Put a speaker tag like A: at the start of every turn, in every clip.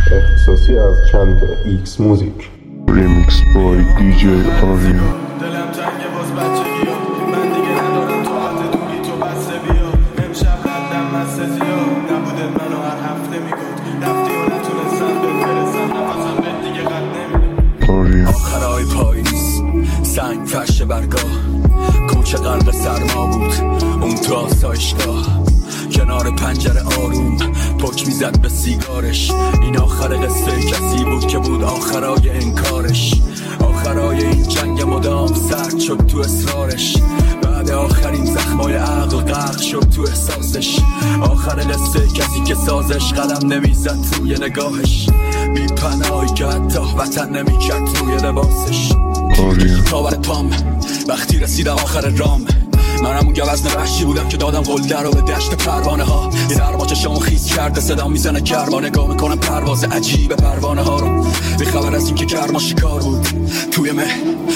A: اختصاصی از چند ایکس موزیک.
B: ریمیکس بای دیجی آریا.
C: دلم تنگه باز بچگی ها، من دیگه ندارم طاقت دوری تو بسته بیا. امشب ردم مسته زیاد، نبودت منو هر هفته میگفت رفتی و نتونستم بهت برسم، نفسم بهت دیگه قد نمیده.
B: آریا.
D: آخرای پاییز سنگ فرش برگاه، کوچه غرق سرما بود اون تو آسایشگاه، کنار پنجره آروم پک میزد به سیگارش. این آخر قصه کسی بود که بود آخرای انکارش، آخرای این جنگ مدام سرد شد تو اصرارش، بعد آخرین زخمای عقل غرق شد تو احساسش. آخر قصه کسی که سازش قلم نمیزد توی نگاهش، بی پناهی که حتی وطن نمیکرد توی لباسش. تا بر پام وقتی رسیدم آخر رام، منم اون گوزن وحشی بودم که دادم قلده رو به دشت پروانه ها. سرما چشامو خیس کرده صدا میزنه گرما، نگاه میکنم پرواز عجیب پروانه ها رو، بی خبر از این که گرما شکار بود توی مه.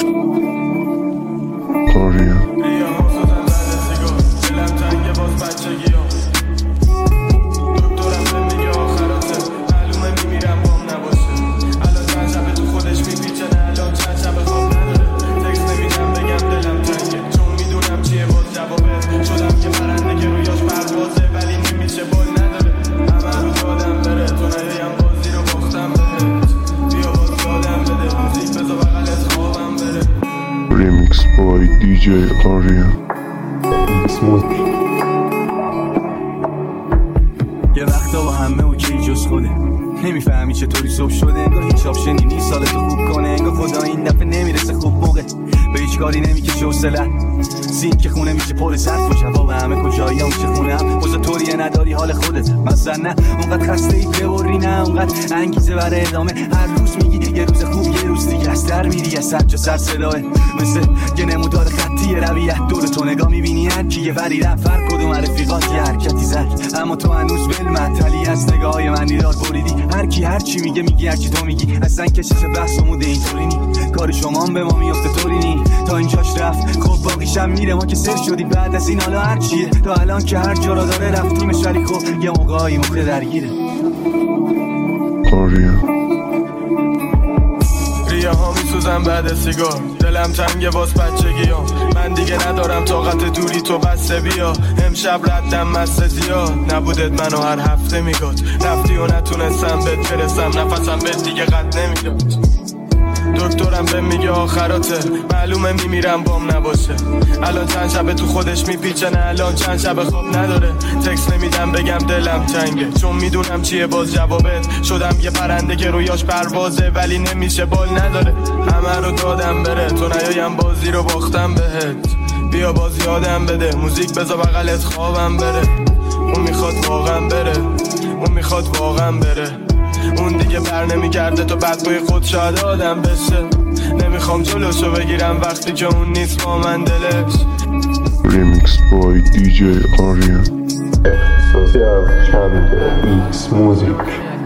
B: آریا.
C: دلم تنگه باز بچگی ها، دکترم به میگه آخراته، معلومه میمیرم بام نباشه. الان چند شبه تو خودش میپیچه، نه الان چند شبه خواب نداره. تکس نمیدم بگم دلم تنگه، چون میدونم چیه باز جوابه. شدم که پرنده که رویاش پروازه ولی نمیشه بال نداره. همه رو دادم بره، تو نهیم بازی رو باختم بهت. بیا باز یادم بده، موزیک بذار بغلت خوابم بره.
B: ریمیکس بای دیجی آریا.
A: ایکس موزیک.
E: یه وقتا با همه اوکی جز خوده، نمیفهمی چطوری صبح شده، انگار هیچ آپشنی نیست حالتو خوب کنه، انگار خدا این دفعه نمیرسه خوب موقع، به هیچ کاری نمیکشه حوصله‌ات. سین که خونه میشه پر ظرف و جواب همه کجایی میشه خونم، واسه طوریه نداری حال خودت مثلا، نه اونقدر خسته ای ببری، نه اونقدر انگیزه برای ادامه. هر روز میگی یه روز خوب یه روز دیگه از در میری، یه سر جا سر صداه مثل یه نمودار خطی رویت، دور تو نگاه میبینی هر کی یه وری رفت، هر کدوم رفیقات یه حرکتی زد، اما تو هنوز بالمعطلی از نگاههای من ایراد بریدی. هر کی هر چی میگه میگی هر چی تو میگی، اصلا کشش بحث و موده اینطوری نی، کار شما هم به ما میفته طوری نی. تا اینجاش رفت خب باقیشم میره، ما که سر شدیم بعد از این حالا هر چیه، تا الان که هر جا را داره رفتیمش ولی خب یه موقعی مخته درگیره.
B: آریا.
C: ریه ها میسوزن بعد سیگار، دلم تنگه باز بچگی ها، من دیگه ندارم طاقت دوری تو بسته بیا. امشب ردم مسته زیاد، نبودت منو هر هفته میگاد رفتی و نتونستم بهت برسم، نفسم بهت دیگه قد نمیداد. دکترم به میگه آخراته، معلومه میمیرم بام نباشه. الان چند شبه تو خودش میپیچه، نه الان چند شبه خواب نداره. تکس نمیدم بگم دلم تنگه، چون میدونم چیه باز جوابت. شدم یه پرنده که رویاش پروازه ولی نمیشه بال نداره. همه رو دادم بره، تو نیایم بازی رو باختم بهت. بیا باز یادم بده، موزیک بذار بغلت خوابم بره. اون میخواد واقعا بره، اون میخواد واقعا بره. اون دیگه بر نمیگرده، تو بعد بای خود شاید آدم بشه. نمیخوام جلوشو بگیرم وقتی که اون نیست با من دلش.
B: ریمیکس بای دیجی آریا.
A: اختصاصی از چند ایکس موزیک.